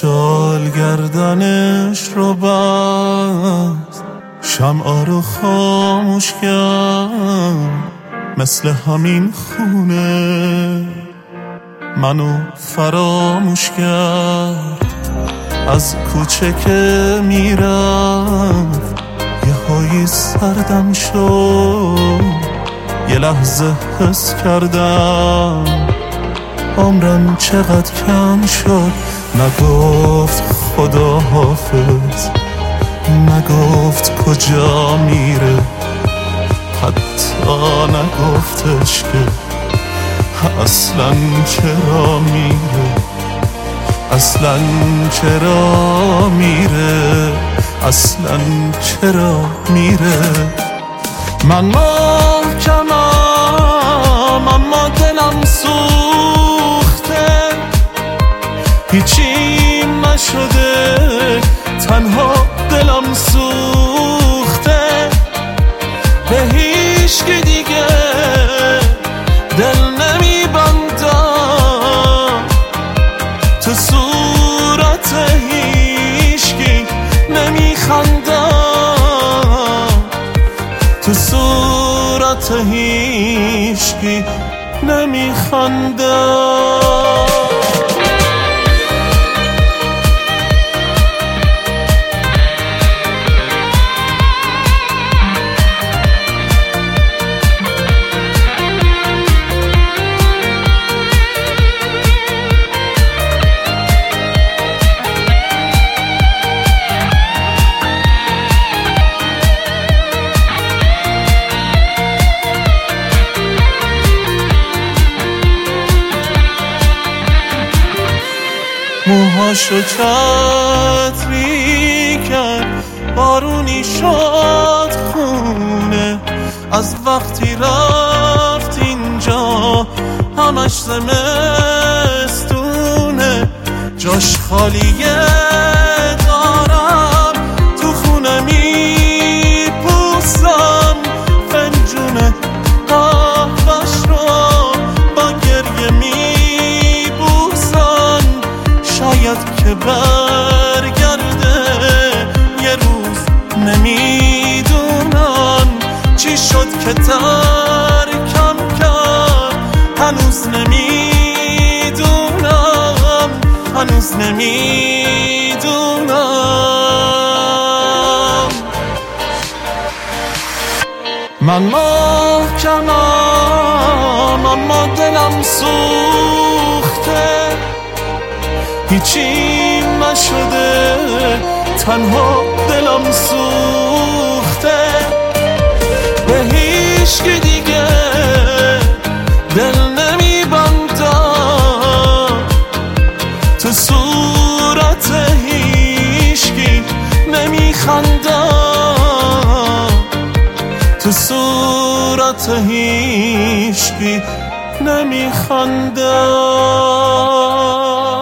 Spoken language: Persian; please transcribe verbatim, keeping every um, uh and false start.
شال گردنش رو بست، شمعا رو خاموش کرد، مثل همین خونه منو فراموش کرد. از کوچه که میرفت یه هایی سردم شد، یه لحظه حس کردم عمرم چقدر کم شد. نگفت خدا حافظ، نگفت کجا میره، حتی نگفتش که اصلا چرا میره، اصلا چرا میره، اصلا چرا میره. من محکمم اما دلم سوخته، هیچی نشده تنها دلم سوخته. به هیچکی دیگه دل نمیبندم، تو صورت هیچکی نمیخندم، تو صورت هیچکی نمیخندم. موهاشو چتری کرد، بارونی شد خونه، از وقتی رفت اینجا همش زمستونه. جاش خالیه دارم تو خونه میپوسم، فنجونه قهوه‌اش رو با گریه میبوسم. شاید که برگرده یه روز، نمیدونم چی شد که ترکم کرد، هنوز نمیدونم، هنوز نمیدونم. من محکمم اما دلم سوخته، هیچی نشده تنها دلم سوخته. به هیچکی دیگه دل نمیبندم، تو صورت هیچکی نمیخندم، تو صورت هیچکی نمیخندم.